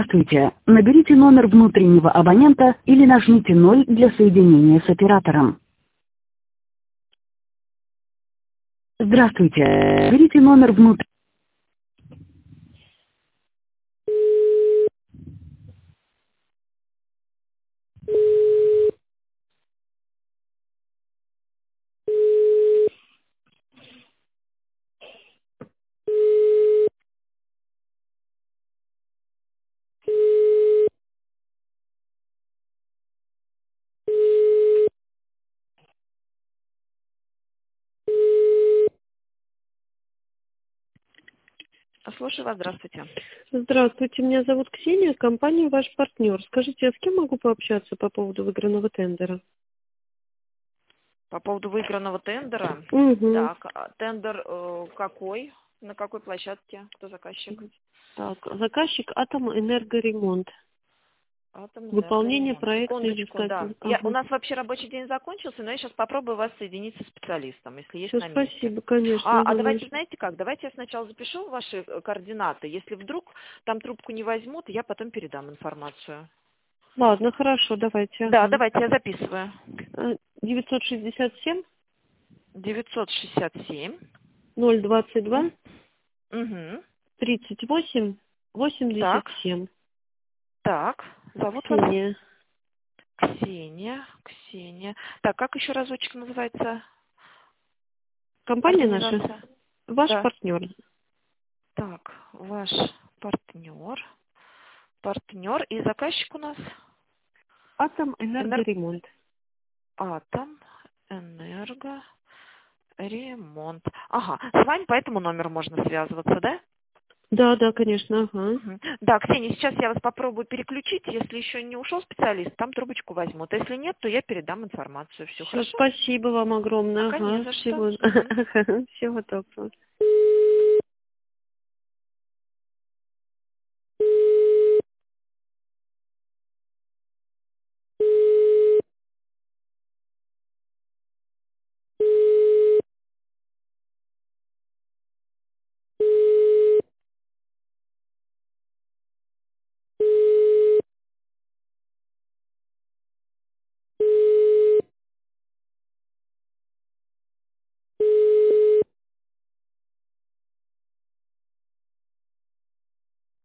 Здравствуйте. Наберите номер внутреннего абонента или нажмите 0 для соединения с оператором. Здравствуйте. Наберите номер внутреннего. Слушаю вас, здравствуйте. Здравствуйте, меня зовут Ксения, компания «Ваш партнер». Скажите, а с кем могу пообщаться по поводу выигранного тендера? По поводу выигранного тендера. Угу. Так, тендер какой? На какой площадке? Кто заказчик? Так, заказчик «Атомэнергоремонт». Выполнение Атомэнергоремонт. проекта Секундочку, да. изыскатель. У Ага. нас вообще рабочий день закончился, но я сейчас попробую вас соединить со специалистом, если есть Все, на месте. спасибо, конечно. Давайте, знаете как, давайте я сначала запишу ваши координаты. Если вдруг там трубку не возьмут, я потом передам информацию. Ладно, хорошо, давайте. Да, Ага. давайте я записываю. 967 967. 022 Угу. 38 Так, 87. так. Зовут вас? Ксения. Ксения. Так, как еще разочек называется? Компания наша Организация? «Ваш Да. партнер». Так, ваш партнер. Партнер и заказчик у нас? «Атомэнергоремонт». Атомэнергоремонт. Ага, с вами по этому номеру можно связываться, да? Да, да, конечно, ага. Мгм. Да, Ксения, сейчас я вас попробую переключить. Если еще не ушел специалист, там трубочку возьмут. Если нет, то я передам информацию. Все Все, хорошо? спасибо вам огромное. Пока не Ага, за что. всего, Мгм. всего доброго.